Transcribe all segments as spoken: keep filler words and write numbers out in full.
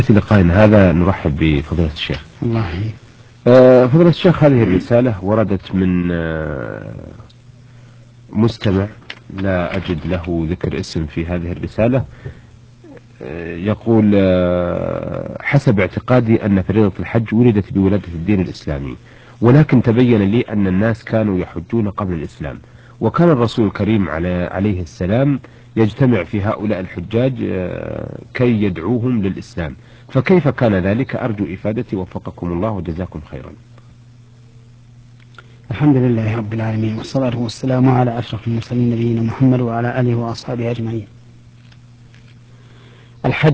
في لقائنا هذا نرحب بفضيلة الشيخ. الله يحييك. آه، فضيلة الشيخ، هذه الرسالة وردت من آه، مستمع لا أجد له ذكر اسم في هذه الرسالة. آه، يقول: آه، حسب اعتقادي أن فريضة الحج ولدت بولادة الدين الإسلامي، ولكن تبين لي أن الناس كانوا يحجون قبل الإسلام، وكان الرسول الكريم عليه السلام يجتمع في هؤلاء الحجاج آه، كي يدعوهم للإسلام، فكيف كان ذلك؟ أرجو إفادتي وفقكم الله وجزاكم خيرا. الحمد لله رب العالمين، والصلاة والسلام على أشرف المرسلين نبينا محمد وعلى آله وأصحابه أجمعين. الحج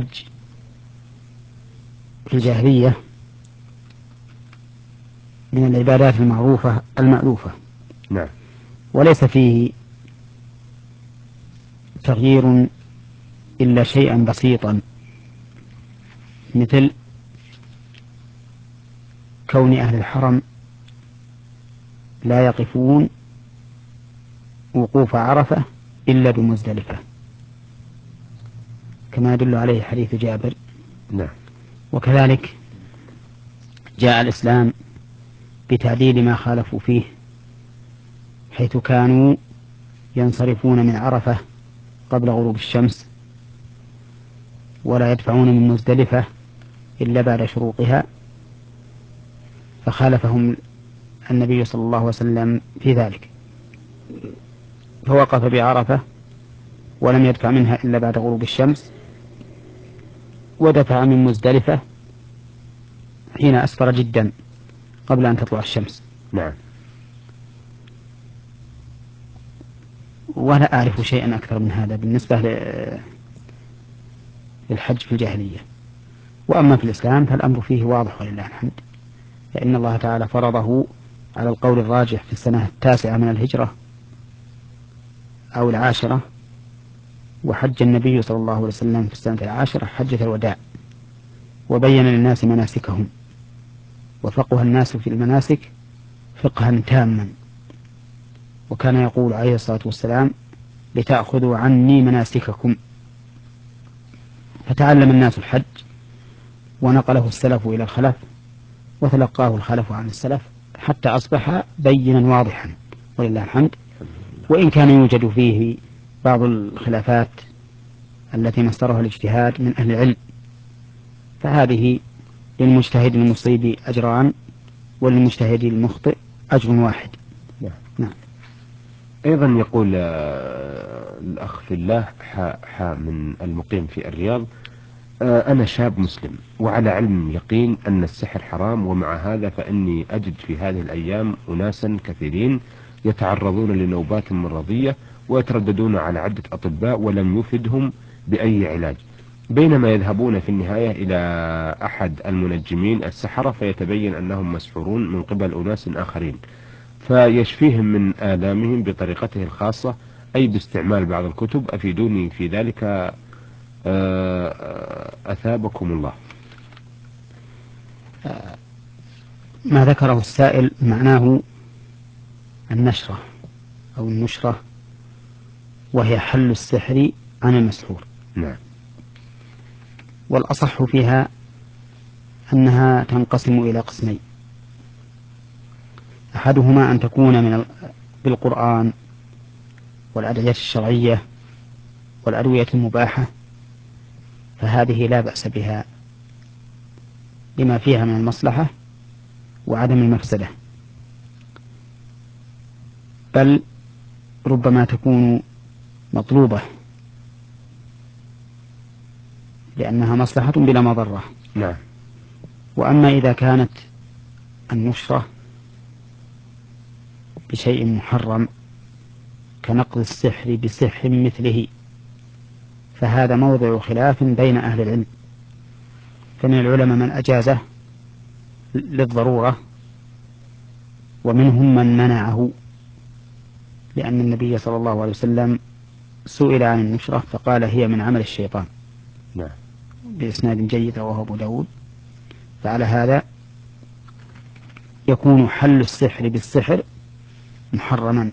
في الجاهلية من العبادات المعروفة المألوفة، نعم. وليس فيه تغيير إلا شيئا بسيطا، مثل كون أهل الحرم لا يقفون وقوف عرفة إلا بمزدلفة، كما يدل عليه حديث جابر. نعم. وكذلك جاء الإسلام بتعديل ما خالفوا فيه، حيث كانوا ينصرفون من عرفة قبل غروب الشمس، ولا يدفعون من مزدلفة إلا بعد شروقها، فخالفهم النبي صلى الله عليه وسلم في ذلك، فوقف بعرفة ولم يدفع منها إلا بعد غروب الشمس، ودفع من مزدلفة حين أسفر جدا قبل أن تطلع الشمس. نعم. ولا أعرف شيئا أكثر من هذا بالنسبة للحج في الجاهلية. وأما في الإسلام فالأمر فيه واضح ولله الحمد، فإن الله تعالى فرضه على القول الراجح في السنة التاسعة من الهجرة أو العاشرة، وحج النبي صلى الله عليه وسلم في السنة العاشرة حجة الوداع، وبين للناس مناسكهم، وفقه الناس في المناسك فقها تاما، وكان يقول عليه الصلاة والسلام: لتأخذوا عني مناسككم. فتعلم الناس الحج ونقله السلف إلى الخلف، وتلقاه الخلف عن السلف، حتى أصبح بينا واضحا ولله الحمد. وإن كان يوجد فيه بعض الخلافات التي مصدرها الاجتهاد من أهل العلم، فهذه للمجتهد المصيب أجران، وللمجتهد المخطئ أجر واحد. نعم. نعم. أيضا يقول آه، الأخ في الله حاء حاء من المقيم في الرياض: آه، أنا شاب مسلم وعلى علم يقين أن السحر حرام، ومع هذا فإني أجد في هذه الأيام أناسا كثيرين يتعرضون لنوبات مرضية ويترددون على عدة أطباء ولم يفدهم بأي علاج، بينما يذهبون في النهاية إلى أحد المنجمين السحرة فيتبين أنهم مسحورون من قبل أناس آخرين، فيشفيهم من آلامهم بطريقته الخاصة، أي باستعمال بعض الكتب. أفيدوني في ذلك أثابكم الله. ما ذكره السائل معناه النشرة أو النشرة، وهي حل السحر عن المسحور. نعم. والأصح فيها أنها تنقسم إلى قسمين: أحدهما أن تكون من بالقرآن والأدعية الشرعية والأدوية المباحة، فهذه لا بأس بها لما فيها من المصلحة وعدم المفسدة، بل ربما تكون مطلوبة لأنها مصلحة بلا مضرة. نعم. وأما إذا كانت النشرة بشيء محرم كنقض السحر بسحر مثله، فهذا موضع خلاف بين أهل العلم، فمن العلماء من أجازه للضرورة، ومنهم من منعه، لأن النبي صلى الله عليه وسلم سئل عن النشرة فقال: هي من عمل الشيطان. نعم. بإسناد جيد رواه أبو داود. فعلى هذا يكون حل السحر بالسحر محرما،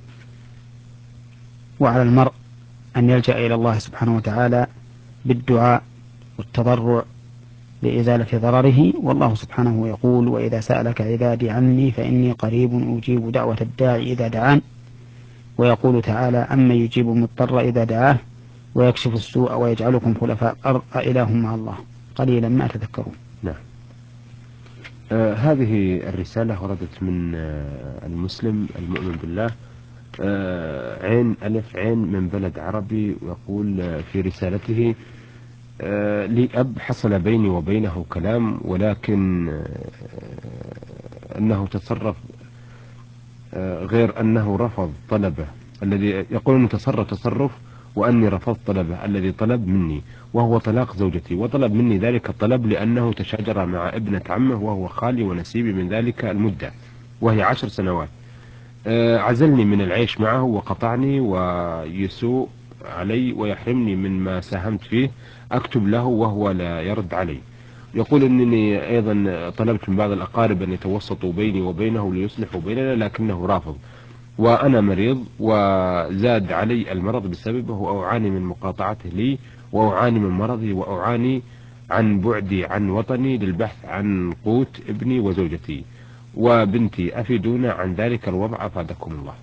وعلى المرء أن يلجأ إلى الله سبحانه وتعالى بالدعاء والتضرع لإزالة ضرره. والله سبحانه يقول: وإذا سألك عبادي عني فإني قريب أجيب دعوة الداعي إذا دعان. ويقول تعالى: أما يجيب المضطر إذا دعاه ويكشف السوء ويجعلكم خلفاء الأرض أإله مع الله قليلا ما تذكرون. نعم. آه هذه الرسالة وردت من آه المسلم المؤمن بالله، آه عين ألف عين من بلد عربي، ويقول آه في رسالته: آه لي أب حصل بيني وبينه كلام، ولكن آه أنه تصرف آه غير أنه رفض طلبه الذي يقول أنه تصرف تصرف وأني رفضت طلبه الذي طلب مني، وهو طلاق زوجتي، وطلب مني ذلك الطلب لأنه تشاجر مع ابنة عمه وهو خالي ونسيبي من ذلك المدة وهي عشر سنوات. آه عزلني من العيش معه وقطعني ويسوء علي ويحرمني من ما ساهمت فيه، أكتب له وهو لا يرد علي. يقول أنني أيضا طلبت من بعض الأقارب أن يتوسطوا بيني وبينه ليصلحوا بيننا لكنه رافض، وأنا مريض وزاد علي المرض بسببه، وأعاني من مقاطعته لي، وأعاني من مرضي، وأعاني عن بعدي عن وطني للبحث عن قوت ابني وزوجتي وبنتي، أفيدونا عن ذلك الوضع أفادكم الله.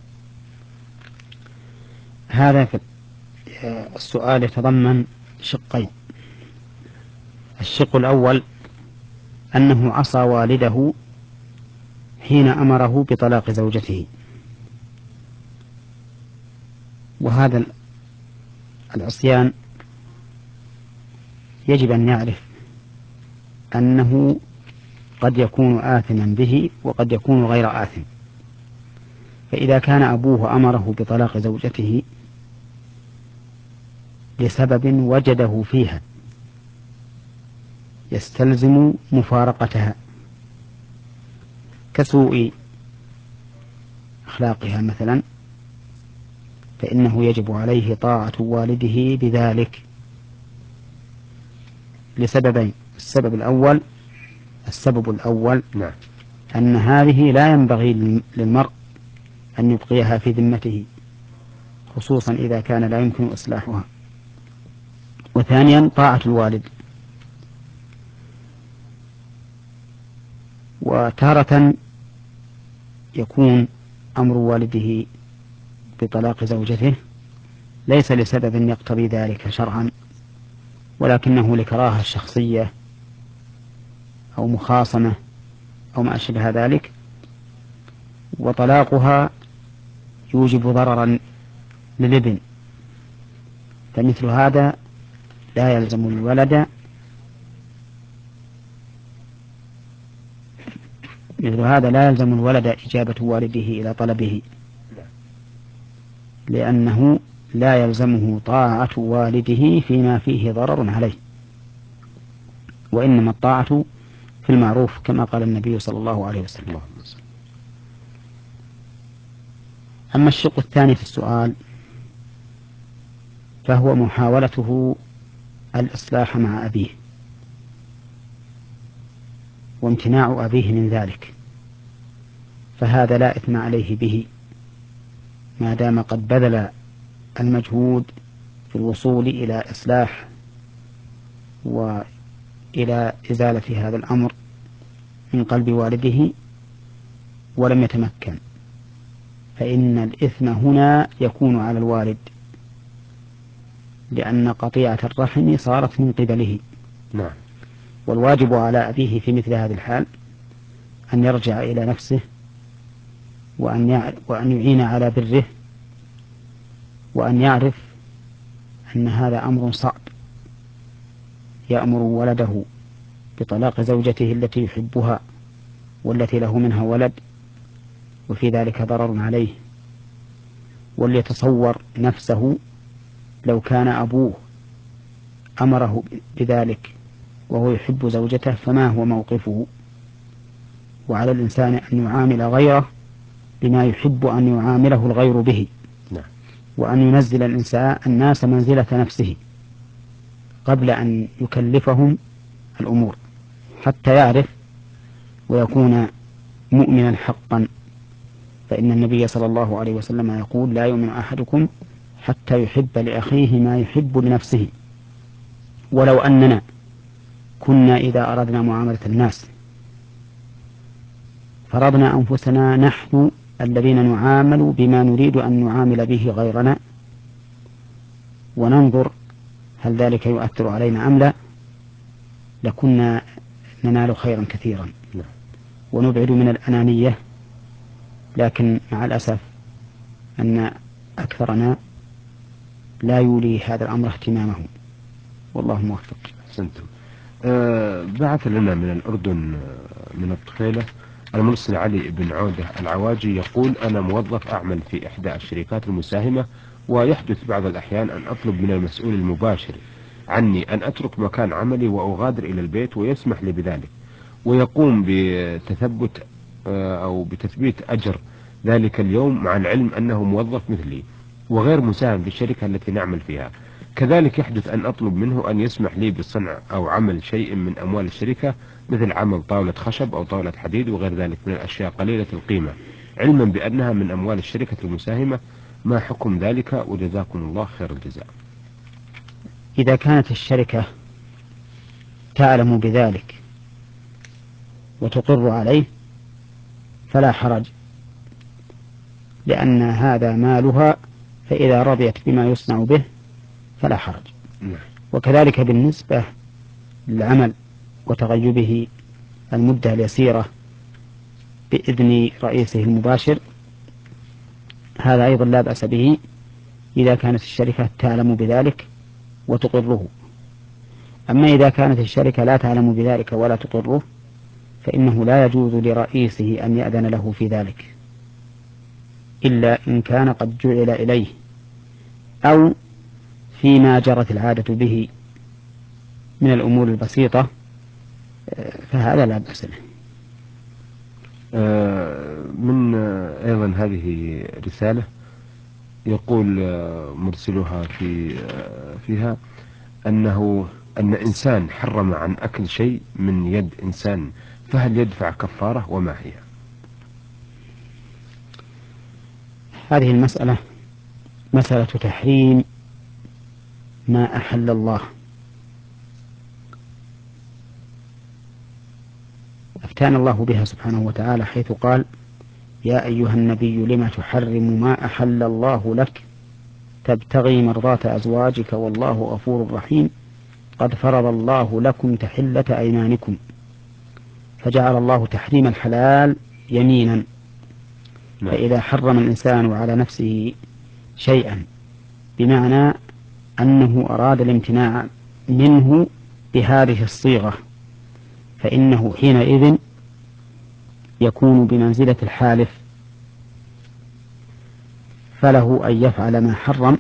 هذا السؤال يتضمن شقين. الشق الأول أنه عصى والده حين أمره بطلاق زوجته، وهذا العصيان يجب أن يعرف أنه قد يكون آثما به وقد يكون غير آثم. فإذا كان أبوه أمره بطلاق زوجته لسبب وجده فيها يستلزم مفارقتها كسوء أخلاقها مثلا، فإنه يجب عليه طاعة والده بذلك لسببين. السبب الأول السبب الأول نعم. أن هذه لا ينبغي للمرء أن يبقيها في ذمته، خصوصا إذا كان لا يمكن إصلاحها. وثانيا طاعة الوالد. وتارة يكون أمر والده بطلاق زوجته ليس لسبب يقتضي ذلك شرعا، ولكنه لكراهة شخصية أو مخاصمة أو ما أشبه ذلك، وطلاقها يوجب ضررا للابن، فمثل هذا لا يلزم الولد مثل هذا لا يلزم الولد إجابة والده إلى طلبه، لأنه لا يلزمه طاعة والده فيما فيه ضرر عليه، وإنما الطاعة في المعروف كما قال النبي صلى الله عليه وسلم. أما الشق الثاني في السؤال فهو محاولته الإصلاح مع أبيه وامتناع أبيه من ذلك، فهذا لا إثم عليه به ما دام قد بذل المجهود في الوصول إلى إصلاح وإلى إزالة هذا الأمر من قلب والده ولم يتمكن، فإن الإثم هنا يكون على الوالد، لأن قطيعة الرحم صارت من قبله. نعم. والواجب على أبيه في مثل هذه الحال أن يرجع إلى نفسه وأن وأن يعين على بره، وأن يعرف أن هذا أمر صعب، يأمر ولده بطلاق زوجته التي يحبها والتي له منها ولد، وفي ذلك ضرر عليه. وليتصور نفسه لو كان أبوه أمره بذلك وهو يحب زوجته فما هو موقفه. وعلى الإنسان أن يعامل غيره بما يحب أن يعامله الغير به، وأن ينزل الإنسان الناس منزلة نفسه قبل أن يكلفهم الأمور حتى يعرف ويكون مؤمنا حقا. فإن النبي صلى الله عليه وسلم يقول: لا يؤمن أحدكم حتى يحب لأخيه ما يحب لنفسه. ولو أننا كنا إذا أردنا معاملة الناس فرضنا أنفسنا نحن الذين نعامل بما نريد أن نعامل به غيرنا، وننظر هل ذلك يؤثر علينا أم لا، لكنا ننال خيرا كثيرا ونبعد من الأنانية. لكن مع الأسف أن أكثرنا لا يولي هذا الأمر اهتمامه، والله موفق. أحسنتم. أه بعث لنا من الأردن من الطفيلة المرسل علي بن عودة العواجي يقول: أنا موظف أعمل في إحدى الشركات المساهمة، ويحدث بعض الأحيان أن أطلب من المسؤول المباشر عني أن أترك مكان عملي وأغادر إلى البيت، ويسمح لي بذلك، ويقوم بتثبت أو بتثبيت أجر ذلك اليوم، مع العلم أنه موظف مثلي وغير مساهم في الشركة التي نعمل فيها. كذلك يحدث أن أطلب منه أن يسمح لي بالصنع أو عمل شيء من أموال الشركة، مثل عمل طاولة خشب أو طاولة حديد وغير ذلك من الأشياء قليلة القيمة، علما بأنها من أموال الشركة المساهمة. ما حكم ذلك؟ وجزاكم الله خير الجزاء. إذا كانت الشركة تعلم بذلك وتقر عليه فلا حرج، لأن هذا مالها، فإذا رضيت بما يصنع به فلا حرج. وكذلك بالنسبة للعمل وتغيبه المدة اليسيرة بإذن رئيسه المباشر، هذا أيضا لا بأس به إذا كانت الشركة تعلم بذلك وتقره. أما إذا كانت الشركة لا تعلم بذلك ولا تقره، فإنه لا يجوز لرئيسه أن يأذن له في ذلك، إلا إن كان قد جعل إليه أو فيما جرت العادة به من الأمور البسيطة، فهذا لا بأس به. من أيضا هذه رسالة يقول مرسلها في فيها أنه أن إنسان حرم عن أكل شيء من يد إنسان، فهل يدفع كفارة وما هي؟ هذه المسألة مسألة تحريم ما أحل الله. أفتانا الله بها سبحانه وتعالى حيث قال: يا أيها النبي لم تحرم ما أحل الله لك تبتغي مرضات أزواجك والله غفور رحيم قد فرض الله لكم تحلة أيمانكم. فجعل الله تحريم الحلال يمينا. فإذا حرم الإنسان على نفسه شيئا بمعنى أنه أراد الامتناع منه بهذه الصيغة، فإنه حينئذ يكون بمنزلة الحالف، فله أن يفعل ما حرم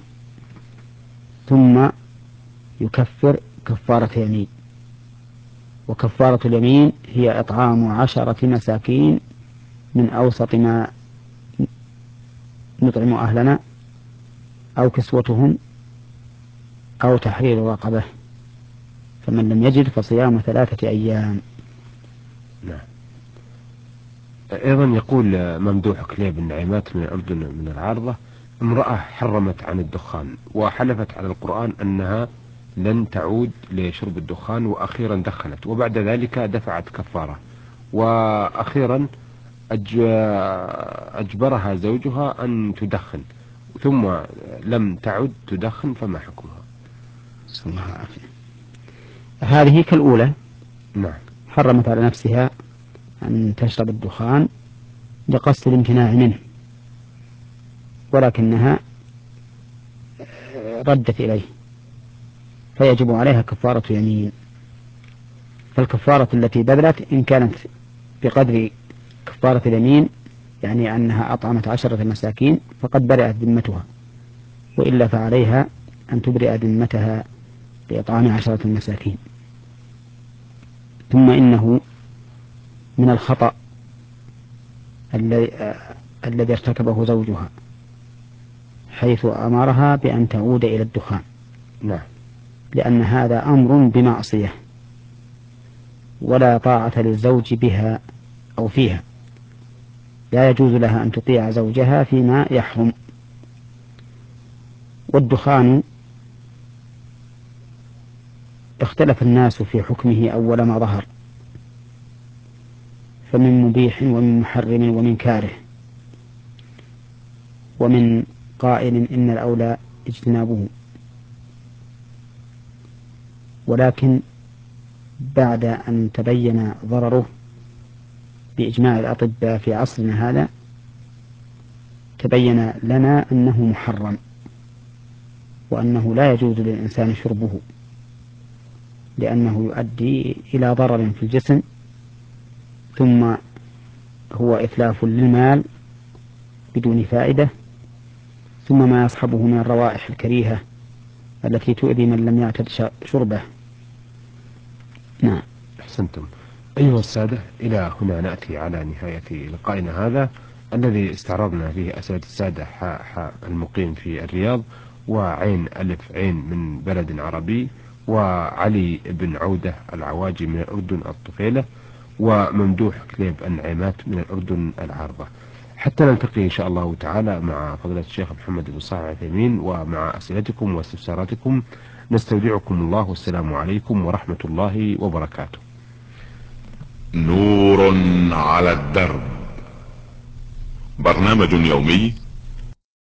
ثم يكفر كفارة يمين. وكفارة اليمين هي إطعام عشرة مساكين من أوسط ما نطعم أهلنا، أو كسوتهم، أو تحرير رقبة، فمن لم يجد فصيام ثلاثة أيام. نعم. أيضا يقول ممدوح كليب النعيمات من الأردن من العارضة: امرأة حرمت عن الدخان وحلفت على القرآن أنها لن تعود لشرب الدخان، وأخيرا دخنت، وبعد ذلك دفعت كفارة، وأخيرا أجبرها زوجها أن تدخن ثم لم تعد تدخن، فما حكمها؟ صلى الله عليه وسلم. هذه كالأولى. نعم. حرمت على نفسها أن تشرب الدخان لقصد الامتناع منه، ولكنها ردت إليه، فيجب عليها كفارة يمين. فالكفارة التي بذلت إن كانت بقدر كفارة اليمين، يعني أنها أطعمت عشرة مساكين، فقد برئت ذمتها، وإلا فعليها أن تبرئ ذمتها بإطعام عشرة مساكين. ثم إنه من الخطأ الذي ارتكبه زوجها حيث أمرها بأن تعود إلى الدخان. نعم. لأن هذا أمر بمعصية، ولا طاعة للزوج بها أو فيها، لا يجوز لها أن تطيع زوجها فيما يحرم. والدخان اختلف الناس في حكمه أول ما ظهر، فمن مبيح ومن محرم ومن كاره، ومن قائل إن الأولى اجتنابه. ولكن بعد أن تبين ضرره بإجماع الأطباء في عصرنا هذا تبين لنا أنه محرم، وأنه لا يجوز للإنسان شربه، لأنه يؤدي إلى ضرر في الجسم، ثم هو إتلاف للمال بدون فائدة، ثم ما يصحبه من الروائح الكريهة التي تؤذي من لم يعتد شربه. نعم. أحسنتم. أيها السادة، إلى هنا نأتي على نهاية لقائنا هذا الذي استعرضنا فيه أسئلة السادة حاء حاء المقيم في الرياض، وعين ألف عين من بلد عربي، وعلي بن عودة العواجي من الأردن الطفيلة، وممدوح كليب النعيمات من الأردن العارضة. حتى نلتقي إن شاء الله تعالى مع فضيلة الشيخ محمد بن صالح العثيمين ومع أسئلتكم واستفساراتكم، نستودعكم الله، والسلام عليكم ورحمة الله وبركاته. نور على الدرب، برنامج يومي